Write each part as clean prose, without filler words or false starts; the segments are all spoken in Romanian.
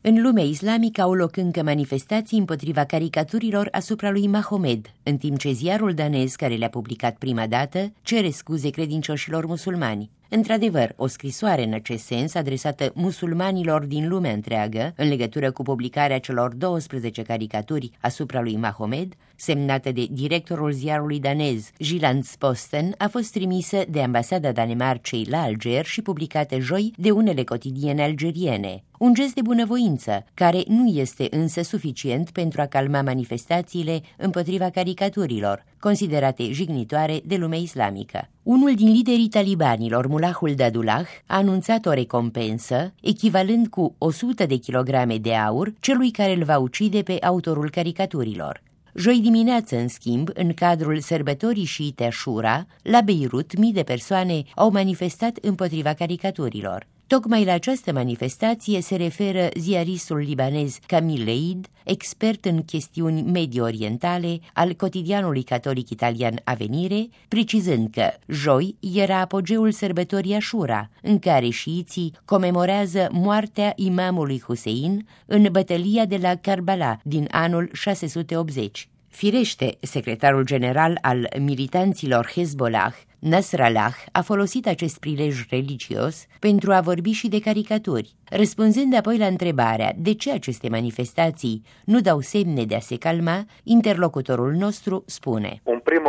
În lumea islamică au loc încă manifestații împotriva caricaturilor asupra lui Mahomed, în timp ce ziarul danez care le-a publicat prima dată cere scuze credincioșilor musulmani. Într-adevăr, o scrisoare în acest sens adresată musulmanilor din lumea întreagă, în legătură cu publicarea celor 12 caricaturi asupra lui Mahomed, semnată de directorul ziarului danez Jyllands-Posten, a fost trimisă de ambasada Danemarcei la Alger și publicată joi de unele cotidiene algeriene. Un gest de bunăvoință, care nu este însă suficient pentru a calma manifestațiile împotriva caricaturilor, considerate jignitoare de lumea islamică. Unul din liderii talibanilor, Mullahul Dadullah, a anunțat o recompensă echivalent cu 100 de kilograme de aur celui care îl va ucide pe autorul caricaturilor. Joi dimineață, în schimb, în cadrul sărbătorii șiite Ashura, la Beirut, mii de persoane au manifestat împotriva caricaturilor. Tocmai la această manifestație se referă ziaristul libanez Camille Leid, expert în chestiuni medio-orientale al cotidianului catolic italian Avenire, precizând că joi era apogeul sărbătorii Ashura, în care șiiții comemorează moartea imamului Husein în bătălia de la Karbala din anul 680. Firește, secretarul general al militanților Hezbollah, Nasrallah, a folosit acest prilej religios pentru a vorbi și de caricaturi, răspunzând apoi la întrebarea de ce aceste manifestații nu dau semne de a se calma, interlocutorul nostru spune: Un prim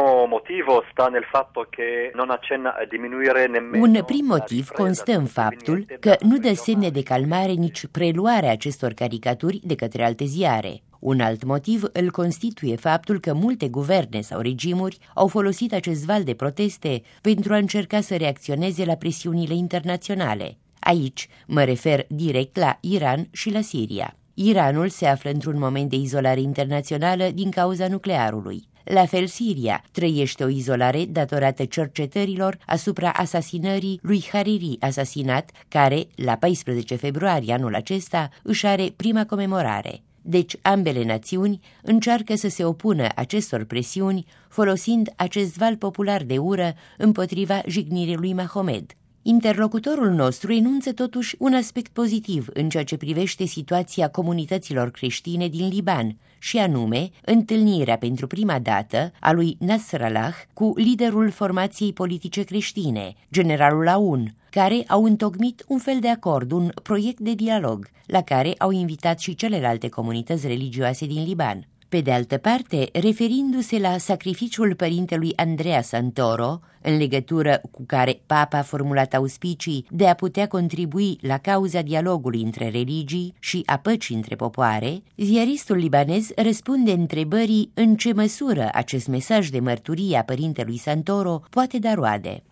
motiv constă în faptul că nu dă semne de calmare nici preluarea acestor caricaturi de către alte ziare. Un alt motiv îl constituie faptul că multe guverne sau regimuri au folosit acest val de proteste pentru a încerca să reacționeze la presiunile internaționale. Aici mă refer direct la Iran și la Siria. Iranul se află într-un moment de izolare internațională din cauza nuclearului. La fel, Siria trăiește o izolare datorată cercetărilor asupra asasinării lui Hariri, asasinat, care, la 14 februarie anul acesta, își are prima comemorare. Deci ambele națiuni încearcă să se opună acestor presiuni folosind acest val popular de ură împotriva jignirii lui Mahomed. Interlocutorul nostru enunță totuși un aspect pozitiv în ceea ce privește situația comunităților creștine din Liban, și anume întâlnirea pentru prima dată a lui Nasrallah cu liderul formației politice creștine, generalul Aoun, care au întocmit un fel de acord, un proiect de dialog, la care au invitat și celelalte comunități religioase din Liban. Pe de altă parte, referindu-se la sacrificiul părintelui Andrea Santoro, în legătură cu care Papa a formulat auspicii de a putea contribui la cauza dialogului între religii și a păcii între popoare, ziaristul libanez răspunde întrebării în ce măsură acest mesaj de mărturie a părintelui Santoro poate da roade.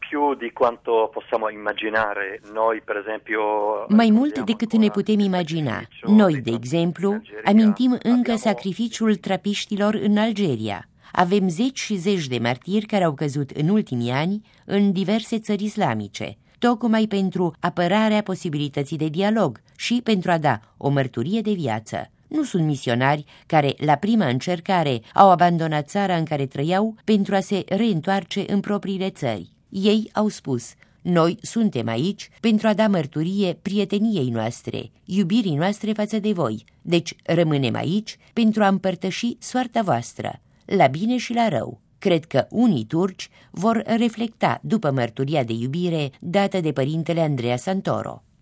Mai mult decât ne putem imagina. Noi, de exemplu, amintim încă sacrificiul trapiștilor în Algeria. Avem zeci și zeci de martiri care au căzut în ultimii ani în diverse țări islamice, tocmai pentru apărarea posibilității de dialog și pentru a da o mărturie de viață. Nu sunt misionari care, la prima încercare, au abandonat țara în care trăiau pentru a se reîntoarce în propriile țări. Ei au spus: noi suntem aici pentru a da mărturie prieteniei noastre, iubirii noastre față de voi, deci rămânem aici pentru a împărtăși soarta voastră, la bine și la rău. Cred că unii turci vor reflecta după mărturia de iubire dată de părintele Andrea Santoro.